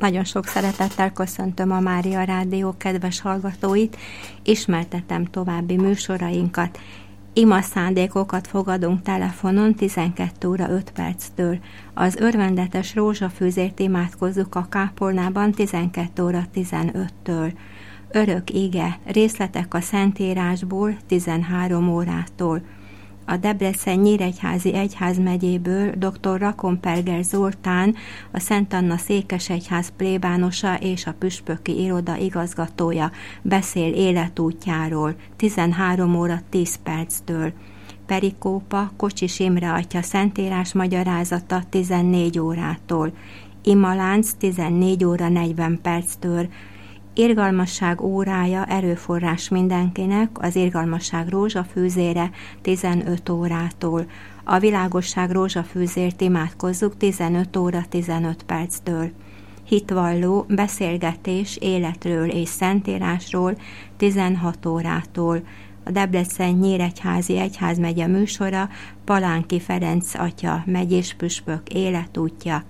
Nagyon sok szeretettel köszöntöm a Mária Rádió kedves hallgatóit, ismertetem további műsorainkat. Ima szándékokat fogadunk telefonon 12 óra 5 perctől. Az örvendetes rózsafűzért imádkozzuk a kápolnában 12 óra 15-től. Örök ige, részletek a Szentírásból 13 órától. A Debrecen-Nyíregyházi Egyházmegyéből dr. Rakomperger Zoltán, a Szent Anna székesegyház plébánosa és a püspöki iroda igazgatója beszél életútjáról 13 óra 10 perctől. Perikópa Kocsis Imre atya Szentírás magyarázata 14 órától. Imalánc 14 óra 40 perctől. Irgalmasság órája erőforrás mindenkinek, az irgalmasság rózsafűzére 15 órától. A világosság rózsafűzért imádkozzuk 15 óra 15 perctől. Hitvalló beszélgetés életről és Szentírásról 16 órától. A Debrecen-Nyíregyházi Egyházmegye műsora Palánki Ferenc atya megyéspüspök életútja.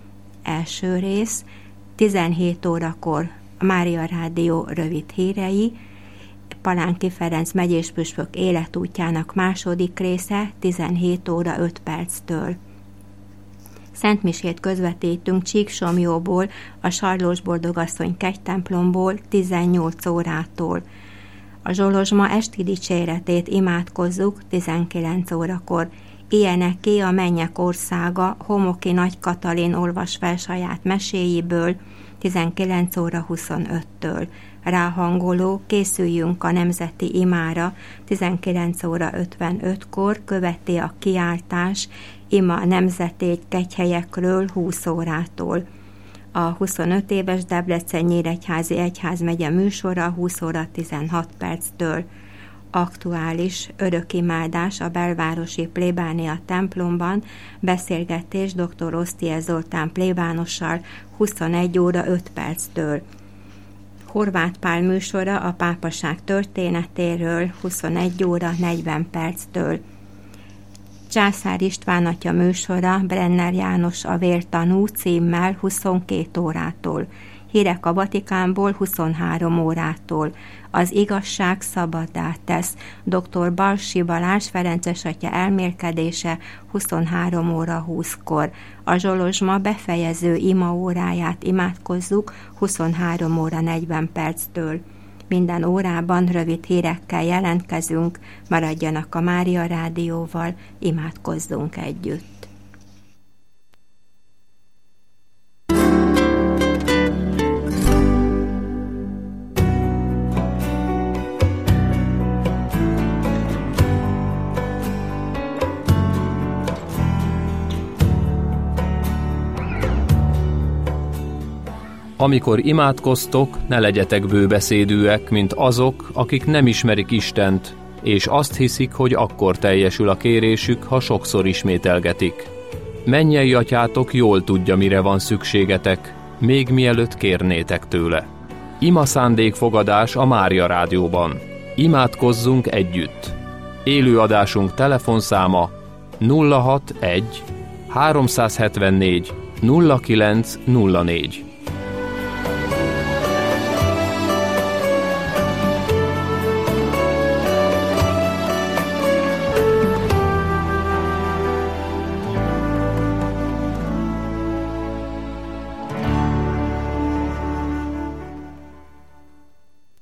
Első rész 17 órakor a Mária Rádió rövid hírei, Palánki Ferenc megyéspüspök életútjának második része 17 óra 5 perctől. Szentmisét közvetítünk Csíksomjóból, a Sarlós Boldogasszony kegytemplomból 18 órától. A Zsolozsma esti dicséretét imádkozzuk 19 órakor. Ilyeneké a mennyek országa, Homoki Nagy Katalin olvas fel saját meséjéből 19 óra 25-től. Ráhangoló készüljünk a nemzeti imára 19 óra 55-kor, követi a kiáltás ima nemzeti kegyhelyekről 20 órától. A 25 éves Debrecen-Nyíregyházi Egyházmegye műsora 20 óra 16 perctől. Aktuális örökimádás a belvárosi plébánia templomban, beszélgetés dr. Osztier Zoltán plébánossal 21 óra 5 perctől. Horváth Pál műsora a pápaság történetéről 21 óra 40 perctől. Császár István atya műsora Brenner János a vértanú címmel 22 órától. Hírek a Vatikánból 23 órától. Az igazság szabaddá tesz. Dr. Balsi Balázs Ferences atya elmélkedése 23 óra 20-kor. A Zsolozsma befejező ima óráját imádkozzuk 23 óra 40 perctől. Minden órában rövid hírekkel jelentkezünk, maradjanak a Mária Rádióval, imádkozzunk együtt. Amikor imádkoztok, ne legyetek bőbeszédűek, mint azok, akik nem ismerik Istent, és azt hiszik, hogy akkor teljesül a kérésük, ha sokszor ismételgetik. Mennyei atyátok jól tudja, mire van szükségetek, még mielőtt kérnétek tőle. Ima szándékfogadás a Mária Rádióban. Imádkozzunk együtt. Élőadásunk telefonszáma 061 374 0904.